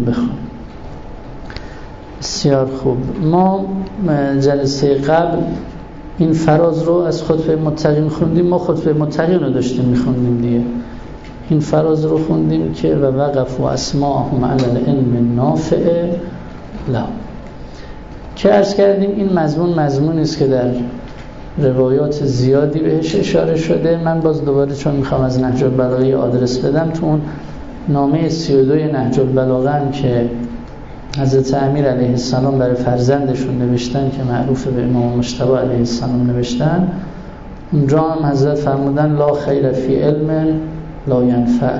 بخونیم. بسیار خوب. ما جلسه قبل این فراز رو از خطبه متقین خوندیم. ما خطبه متقین رو داشتیم میخوندیم دیگه. این فراز رو خوندیم که و وقف و اسماءهم علی العلم النافع لهم، که عرض کردیم این مضمون است که در روایات زیادی بهش اشاره شده. من باز دوباره چون میخوام از نهج البلاغه آدرس بدم، تو اون نامه 32 نهج البلاغه هم که حضرت امیر علیه السلام برای فرزندشون نوشتن که معروف به امام مجتبی علیه السلام نوشتن، اونجا هم حضرت فرمودن لا خیر فی علم لا ینفع،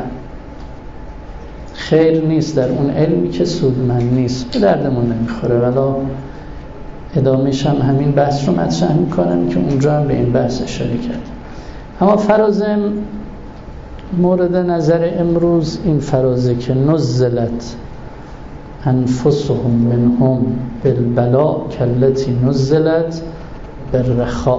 خیر نیست در اون علمی که سودمند نیست، به دردمون نمیخوره. ولی ادامهش هم همین بحث رو مطرح میکنم که اونجا هم به این بحث اشاره کرد. اما فراز مورد نظر امروز این فرازه که نزلت انفسهم منهم بالبلاء کلتی نزلت بالرخاء.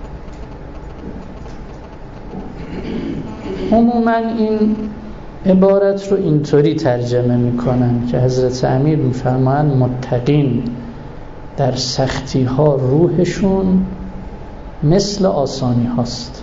عموما این عبارت رو اینطوری ترجمه میکنن که حضرت امیر میفرمایند متقین در سختی ها روحشون مثل آسانی هاست.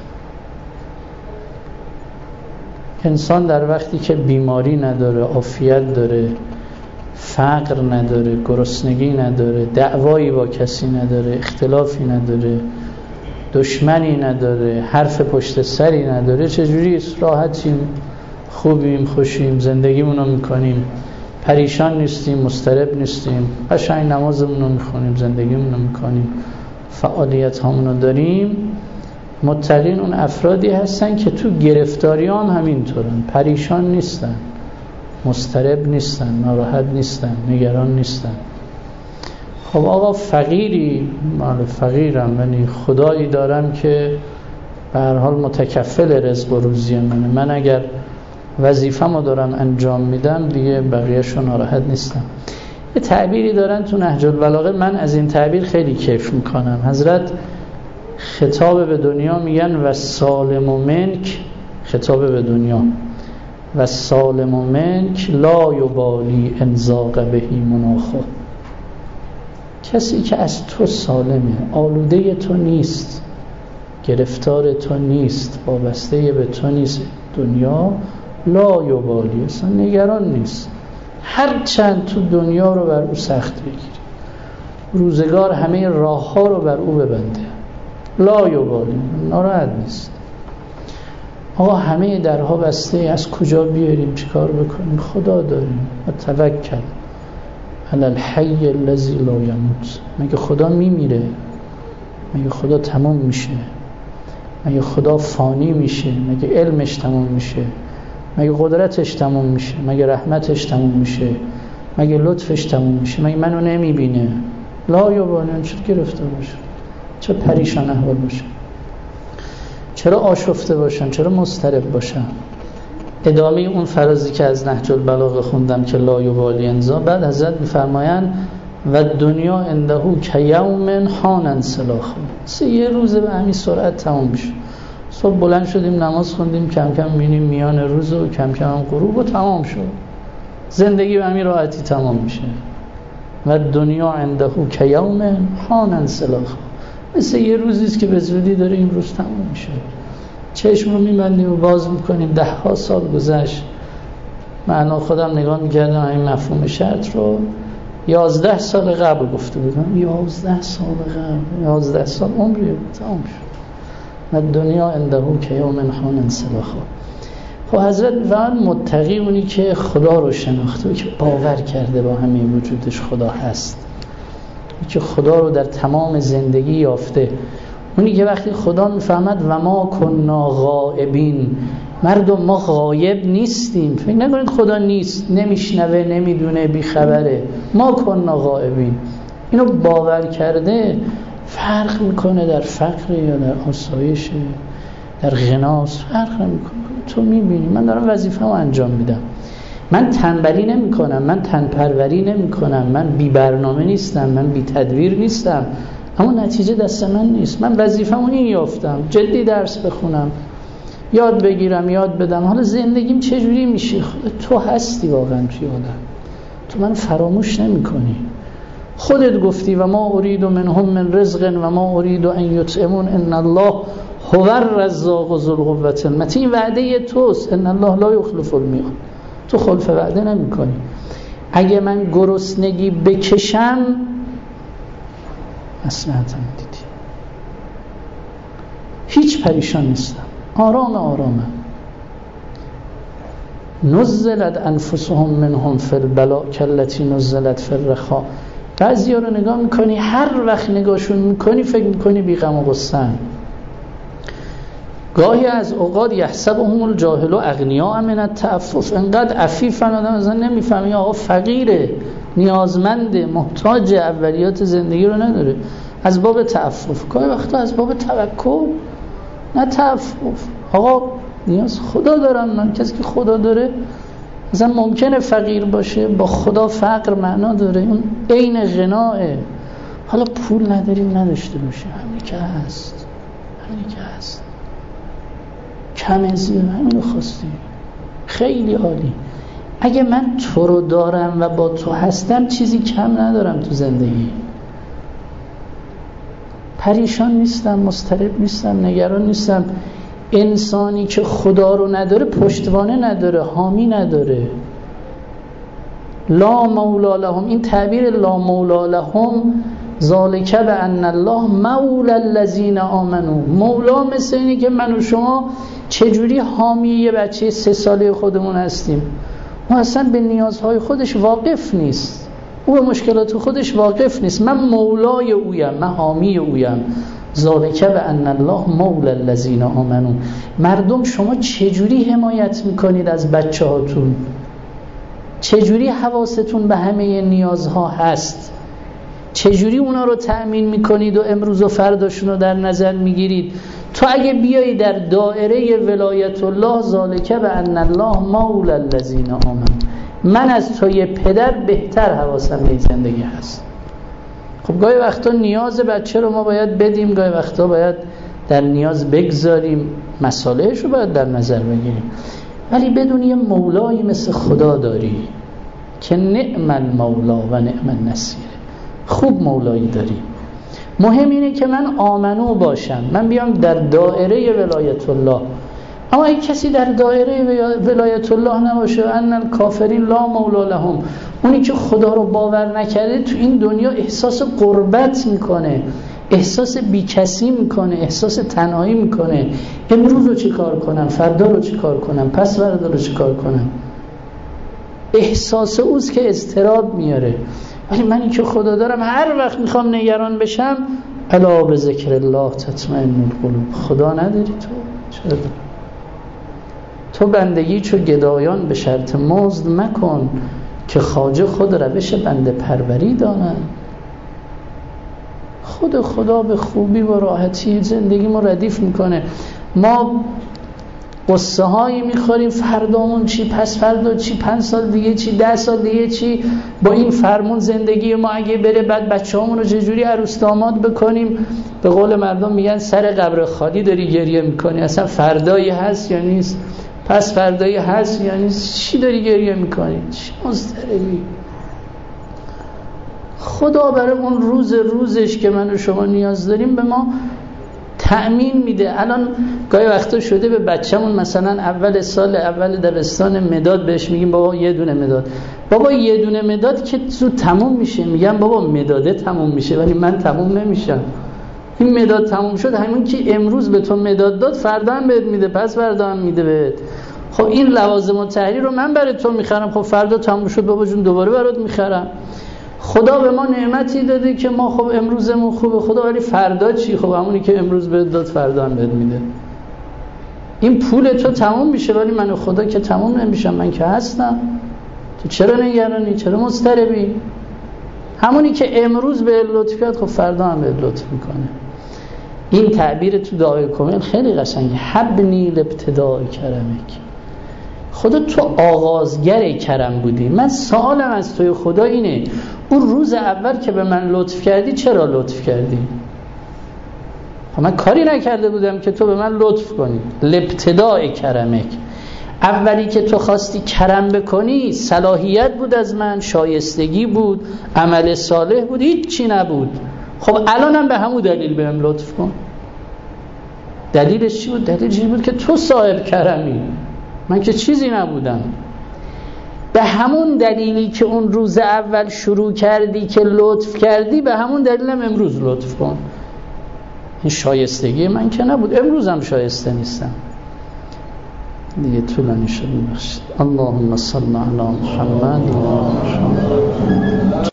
انسان در وقتی که بیماری نداره، عافیت داره، فقر نداره، گرسنگی نداره، دعوایی با کسی نداره، اختلافی نداره، دشمنی نداره، حرف پشت سری نداره، چجوری راحتیم، خوبیم، خوشیم، زندگیمون رو میکنیم، پریشان نیستیم، مضطرب نیستیم، قشنگ نمازمون رو میخونیم، زندگیمون رو میکنیم، فعالیت هامون رو داریم. متقین اون افرادی هستن که تو گرفتاری هم همینطورن، پریشان نیستن، مضطرب نیستن، ناراحت نیستن، نگران نیستن. خب آقا فقیری، مال فقیرم، یعنی خدایی دارم که به هر حال متکفل رزق و روزی منه، من اگر وظیفه‌مو دارم انجام میدم دیگه بقیه‌شو ناراحت نیستم. یه تعبیری دارن تو نهج البلاغه، من از این تعبیر خیلی کیف میکنم. حضرت خطاب به دنیا میگن و سالم و منک، خطاب به دنیا، و سالم و منک لا یبالی انزاق بهی مناخه، کسی که از تو سالمه، آلوده تو نیست، گرفتار تو نیست، وابسته به تو نیست، دنیا لا یبالی، اصلا نگران نیست، هر چند تو دنیا رو بر او سخت بگیری، روزگار همه راه ها رو بر او ببنده، لا یبالی، ناراحت نیست. آقا همه درها بسته، از کجا بیاریم، چیکار بکنیم؟ خدا داریم و توکل علی الحی الذی لا یموت. مگه خدا میمیره؟ مگه خدا تمام میشه؟ مگه خدا فانی میشه؟ مگه علمش تمام میشه؟ مگه قدرتش تمام میشه؟ مگه رحمتش تمام میشه؟ مگه لطفش تمام میشه؟ مگه منو نمیبینه؟ لا یبالی، چرا گرفته باشه؟ چرا پریشان احوال باشه؟ چرا آشفته باشن؟ چرا مضطرب باشن؟ ادامه اون فرازی که از نهج البلاغه خوندم که لا یبالی انزا، بعد حضرت میفرمایند و دنیا عنده کیوم حان انسلاخ، یه روز به همین سرعت تمام میشه. صبح بلند شدیم نماز خوندیم، کم کم میبینیم میان روز و کم کم هم غروب و تمام شد، زندگی به همین راحتی تمام میشه. و دنیا عنده کیوم حان انسلاخ، مثل یه روزیست که به زودی داره این روز تمام میشه. چشم رو میبندیم و باز میکنیم، 10 سال گذشت. معنا خودم نگاه میکردم این مفهوم شرط رو 11 سال قبل گفته بودم، 11 سال قبل، 11 سال عمری تمام شد. و دنیا عنده کیوم حان انسلاخ. خب حضرت میفرمایند متقی اونی که خدا رو شناخته و که باور کرده با همه وجودش خدا هست، که خدا رو در تمام زندگی یافته، اونی که وقتی خدا میفهمد و ما کنا غائبین، مردم ما غایب نیستیم، فکر نکنید خدا نیست، نمیشنوه، نمیدونه، بیخبره، ما کنا غائبین، اینو باور کرده، فرق میکنه در فقر یا در آسایش، در غناست، فرق نمیکنه. تو میبینی من دارم وظیفه‌مو انجام میدم، من تنبلی نمی کنم، من تنپروری نمی کنم، من بی برنامه نیستم، من بی تدبیر نیستم، اما نتیجه دست من نیست. من وظیفه‌مو این یافتم، جدی درس بخونم، یاد بگیرم، یاد بدم. حالا زندگیم چجوری میشه؟ تو هستی واقعا توی آدم، تو من فراموش نمی کنی. خودت گفتی و ما اريد منهم من رزق و ما اريد ان يطعمون ان الله هو الرزاق ذو القوة المتین. وعده توست، ان الله لا یخلف المیعاد. تو خلف وعده نمی کنی. اگه من گرسنگی بکشم مصلحتم دیدی. هیچ پریشان نیستم، آرامم. نزلت انفسهم منهم فی البلاء کالتی نزلت فی الرخاء. بعضی ها رو نگاه میکنی، هر وقت نگاهشون میکنی فکر میکنی بی غم و غصه‌ان. گاهی از اوقات یحسبهم الجاهل اغنیاء من التعفف. انقدر عفیفن آدم اصلا نمیفهمی آقا فقیره، نیازمنده، محتاج، اولیات زندگی رو نداره. از باب تعفف. گاهی وقتا از باب توکل، نه تعفف. آقا نیاز خدا دارم من. کسی که خدا داره مثلا ممکنه فقیر باشه، با خدا فقر معنا داره، اون عین غناه. حالا پول نداریم نداشته باشه، همین که هست. کم زیر همین رو خواستیم. خیلی عالی. اگه من تو رو دارم و با تو هستم چیزی کم ندارم تو زندگی. پریشان نیستم، مضطرب نیستم، نگران نیستم. انسانی که خدا رو نداره پشتوانه نداره، حامی نداره. لا مولا لهم. این تعبیر لا مولا لهم ذالک بان الله مولا الذین آمنوا. مولا مثل اینه که من و شما چجوری حامی یه بچه 3 ساله خودمون هستیم. اون اصلا به نیازهای خودش واقف نیست، او به مشکلات خودش واقف نیست. من مولای اویم، من حامی اویم. ذالک بان الله مولا الذین آمنوا. مردم شما چجوری حمایت میکنید از بچه هاتون؟ چجوری حواستون به همه نیازها هست؟ چجوری اونا رو تأمین میکنید و امروز و فرداشون رو در نظر میگیرید؟ تو اگه بیایی در دایره ولایت الله، ذالک بان الله مولا الذین آمنوا، من از توی پدر بهتر حواسم به زندگی هست. خب گاهی وقتا نیاز بچه رو ما باید بدیم، گاهی وقتا باید در نیاز بگذاریم، مصالحش رو باید در نظر بگیریم. ولی بدون یه مولایی مثل خدا داری که نعم المولا و نعم النصیر. خوب مولایی داری. مهم اینه که من آمنو باشم، من بیام در دایره ولایت الله. اما اگه کسی در دایره ولایت الله نباشه، ان الکافرین لا مولا لهم، اونی که خدا رو باور نکرده تو این دنیا احساس غربت میکنه، احساس بیکسی میکنه، احساس تنهایی میکنه. امروز رو چی کار کنم، فردا رو چی کار کنم، پس فردا رو چی کار کنم. احساس اوست که اضطراب میاره. ولی منی که خدا دارم هر وقت میخوام نگران بشم، الا بذکر الله تطمئن القلوب. خدا نداری تو؟ چرا؟ تو بندگی چو گدایان به شرط مزد مکن، که خواجه خود روش بنده پروری داند. خدا به خوبی و راحتی زندگی ما ردیف میکنه. ما قصه هایی میخوریم، فردامون چی، پس فردا چی، 5 سال دیگه چی، 10 سال دیگه چی. با این فرمون زندگی ما اگه بره، بعد بچه‌هامون رو چجوری عروس داماد بکنیم. به قول مردم میگن سر قبر خالی داری گریه میکنی، اصلا فردایی هست یا نیست، پس فردایی هست یا نیست، چی داری گریه میکنی، چی مضطربی. خدا برای اون روزش که من و شما نیاز داریم به ما تأمین میده. الان گاهی وقتا شده به بچه‌مون مثلا اول سال، اول دبستان مداد بهش میگیم بابا یه دونه مداد. بابا یه دونه مداد که زود تموم میشه. میگم بابا مداده تموم میشه ولی من تموم نمیشم. این مداد تموم شد، همون که امروز به تو مداد داد فردا هم بهت میده، پس فردا هم میده بهت. خب این لوازم و تحریر رو من برای تو میخرم، خب فردا تموم شد بابا جون دوباره برات میخرم. خدا به ما نعمتی داده که ما خب امروزمون خوبه خدا، ولی فردا چی؟ خب همونی که امروز بهت داد فردا هم بهت میده. این پول تو تموم میشه ولی من و خدا که تموم نمیشم، من که هستم. تو چرا نگرانی؟ چرا مضطربی؟ همونی که امروز به لطف کرد خب فردا هم بهت لطف میکنه. این تعبیر تو دعای کمیل خیلی قشنگه، حبنی لابتداء کرمک. خدا تو آغازگر کرم بودی. من سوالم از توی خدا اینه، اون روز اول که به من لطف کردی چرا لطف کردی؟ من کاری نکرده بودم که تو به من لطف کنی. لابتداء کرمک. اولی که تو خواستی کرم بکنی صلاحیت بود از من، شایستگی بود، عمل صالح بود، هیچ چی نبود. خب الانم به همون دلیل بهم لطف کن. دلیلش چی بود؟ دلیلش چی بود که تو صاحب کرمی، من که چیزی نبودم. به همون دلیلی که اون روز اول شروع کردی که لطف کردی، به همون دلیلم امروز لطف کن. این شایستگی من که نبود، امروزم شایسته نیستم دیگه. طولانی شد، ببخشید. اللهم صل علی محمد و